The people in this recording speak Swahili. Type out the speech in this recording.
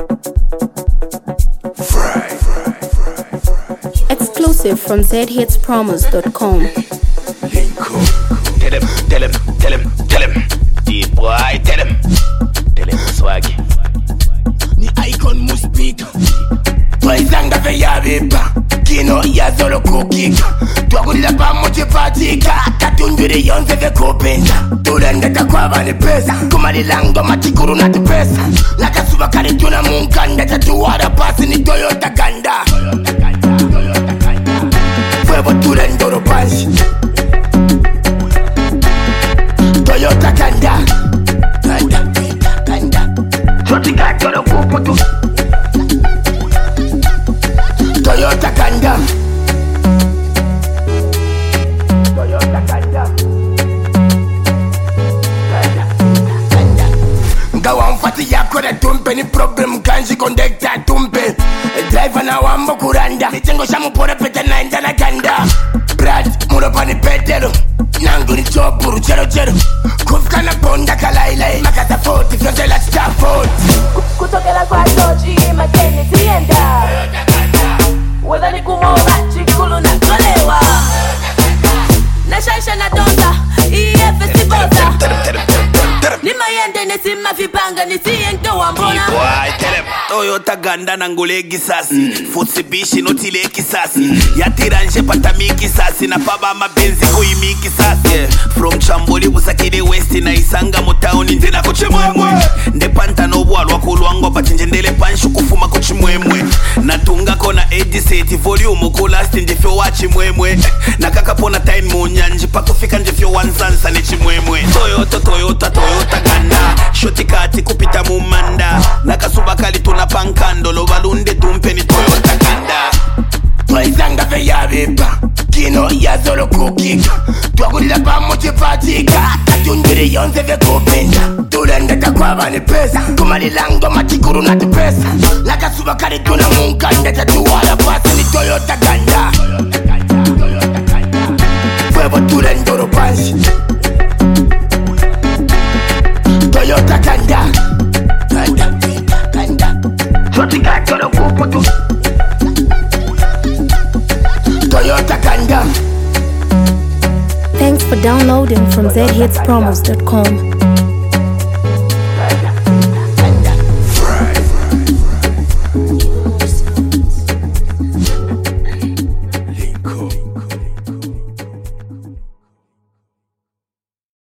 Exclusive from zhitspromos.com. Tell him, deep boy, tell him swag. Ni icon mu speak. Twaisanga veya vipa. Kino ya solo kukika. Twagulila pamoja patika. Katunduri yonze ve kupenda. Tulendeka kwa vani pesa. Kumalilango matikuru na tupesa. Laka suba kari tuna munkanda. Tatuwara pasi ni Toyota Ganda. Fuego tulendoro panshi. Toyota Ganda. Ganda. Chotika tolo kuputu. Toyota Ganda. Toyota Ganda. Ngawa mfati yako na tumpe ni problem kanji kondekta tumpe. Driver na wambo kuranda. Mitengo shamu pora pete na indana Ganda. Brad muropa ni petero. Nangu ni chopuru chero. Kufika na bonda kalailai. Makata 40 fyonte la Stafford. Kutokela kwa tochi makeni tienda. Whether ni kumoba chikulu na kolewa. Na shaisha na donda EF siboza. Ni mayende nesima vipanga nisiento wambona. Boy, tell him Toyota Ganda nangule kisasi. Futsibishi notile kisasi. Yatiranje patami kisasi. Na paba mabenzi kuimi kisasi. From Chamboli busakile west na isanga motauni ndena kuchimwemwe. Ndepanta no bwalwa kulwangwa pachinjendele panshu kufuma kuchimwemwe. Natunga kona 87 volume kulasti njefyo wachimwemwe. Nakakapona time munyanji pakufika njefyo wansansa nechimwemwe. Toyota Ganda. Shoti kati kupita mumanda. Nakasuba kali tunapankando. Lobalunde tumpe ni Toyota Ganda. Twaisanga veya vipa. Kino ya solo kukika. Twagulila pamoja patika. Katunduri yonze ve kupenda. Tulendeka kwa vani pesa. Kumalilango matikuru na tupesa. Laka suba kari tuna munkanda. Tatuwala pasi ni Toyota Ganda. Fuego tulendoro panshi. Toyota Ganda. Chotika tolo kuputu. Toyota Ganda. Thanks for downloading from zhitspromos.com.